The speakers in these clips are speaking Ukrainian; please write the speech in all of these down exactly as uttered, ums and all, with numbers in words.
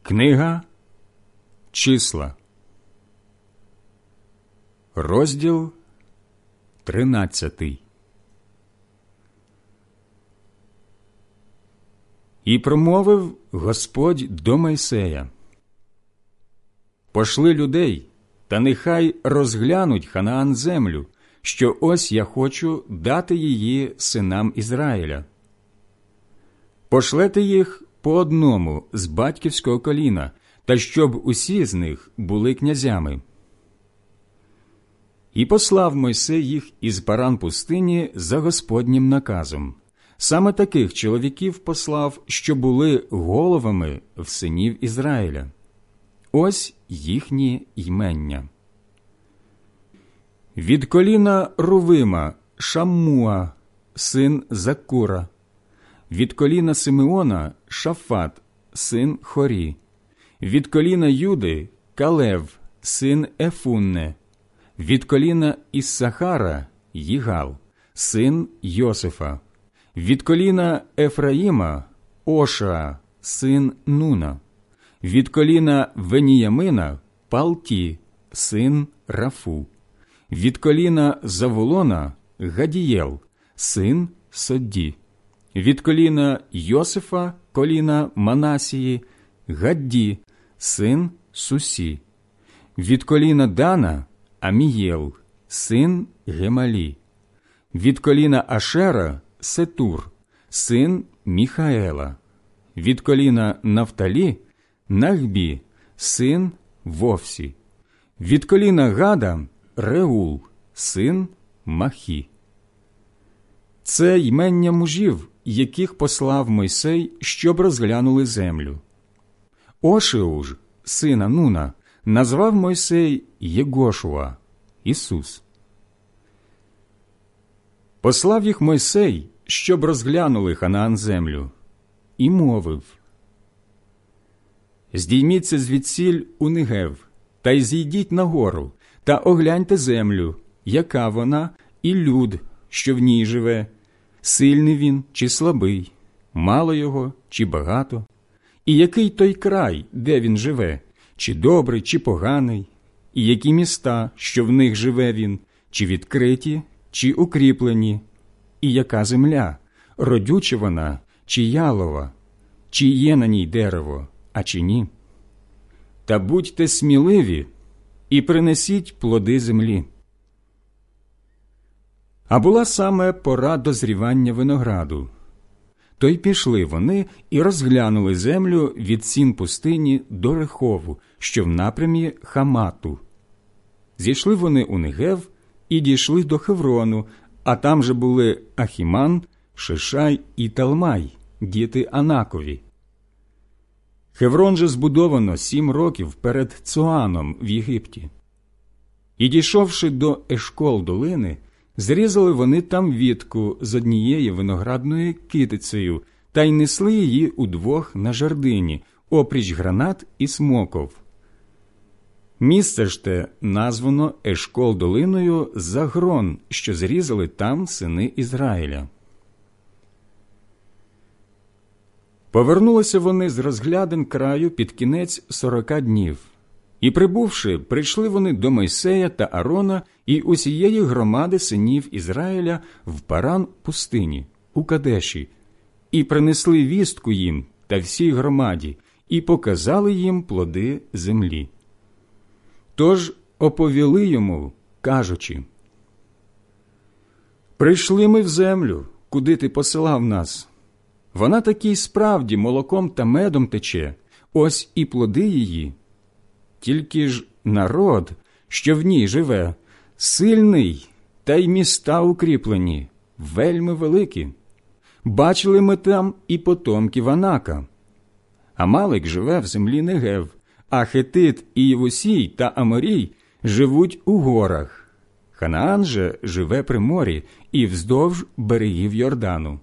Книга Числа, розділ тринадцятий. І промовив Господь до Мойсея: «Пошли людей, та нехай розглянуть Ханаан землю, що ось я хочу дати її синам Ізраїля. Пошлете їх по одному з батьківського коліна, та щоб усі з них були князями». І послав Мойсей їх із Паран пустині за Господнім наказом. Саме таких чоловіків послав, що були головами в синів Ізраїля. Ось їхні ймення. Від коліна Рувима – Шаммуа, син Закура. Від коліна Симеона – Шафат, син Хорі. Від коліна Юди – Калев, син Ефунне. Від коліна Іссахара – Їгал, син Йосифа. Від коліна Ефраїма – Ошаа, син Нуна. Від коліна Веніямина – Палті, син Рафу. Від коліна Заволона – Гадієл, син Содді. Від коліна Йосифа, коліна Манасії – Гадді, син Сусі. Від коліна Дана – Амієл, син Гемалі. Від коліна Ашера – Сетур, син Міхаела. Від коліна Нафталі – Нахбі, син Вовсі. Від коліна Гада – Реул, син Махі. Це ймення мужів, яких послав Мойсей, щоб розглянули землю. Ошеу ж, сина Нуна, назвав Мойсей Єгошуа, Ісус. Послав їх Мойсей, щоб розглянули Ханаан землю, і мовив: «Здійміться звідсіль у Негев, та й зійдіть на гору, та огляньте землю, яка вона, і люд, що в ній живе, сильний він чи слабий, мало його чи багато, і який той край, де він живе, чи добрий, чи поганий, і які міста, що в них живе він, чи відкриті, чи укріплені, і яка земля, родюча вона, чи ялова, чи є на ній дерево, а чи ні. Та будьте сміливі і принесіть плоди землі». А була саме пора дозрівання винограду. То й пішли вони і розглянули землю від сін пустині до Рехову, що в напрямі Хамату. Зійшли вони у Негев і дійшли до Хеврону, а там же були Ахіман, Шишай і Талмай, діти Анакові. Хеврон же збудовано сім років перед Цоаном в Єгипті. І, дійшовши до Ешкол долини, зрізали вони там вітку з однієї виноградною китицею та й несли її удвох на жердині, опріч гранат і смоков. Місце ж те названо Ешкол долиною за грон, що зрізали там сини Ізраїля. Повернулися вони з розглядин краю під кінець сорока днів. І, прибувши, прийшли вони до Мойсея та Арона і усієї громади синів Ізраїля в Паран пустині, у Кадеші, і принесли вістку їм та всій громаді, і показали їм плоди землі. Тож оповіли йому, кажучи: «Прийшли ми в землю, куди ти посилав нас. Вона таки справді молоком та медом тече, ось і плоди її. Тільки ж народ, що в ній живе, сильний, та й міста укріплені, вельми великі. Бачили ми там і потомків Анака. Амалик живе в землі Негев, а Хетит і Євусій та Аморій живуть у горах. Ханаан же живе при морі і вздовж берегів Йордану».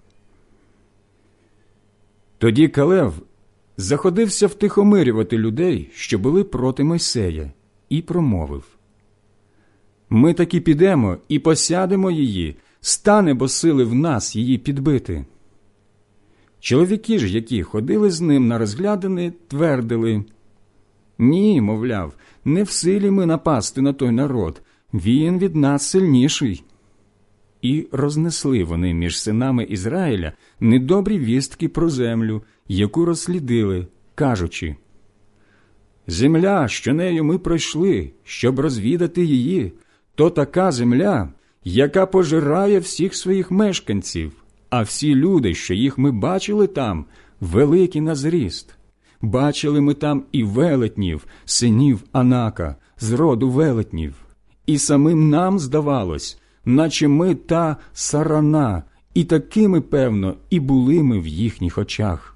Тоді Калев заходився втихомирювати людей, що були проти Мойсея, і промовив: «Ми таки підемо і посядемо її, стане бо сили в нас її підбити». Чоловіки ж, які ходили з ним на розглядини, твердили: «Ні, мовляв, не в силі ми напасти на той народ, він від нас сильніший». І рознесли вони між синами Ізраїля недобрі вістки про землю, яку розслідили, кажучи: «Земля, що нею ми пройшли, щоб розвідати її, то така земля, яка пожирає всіх своїх мешканців, а всі люди, що їх ми бачили там, великі на зріст. Бачили ми там і велетнів, синів Анака, з роду велетнів. І самим нам здавалось, наче ми та сарана, і такими, певно, і були ми в їхніх очах.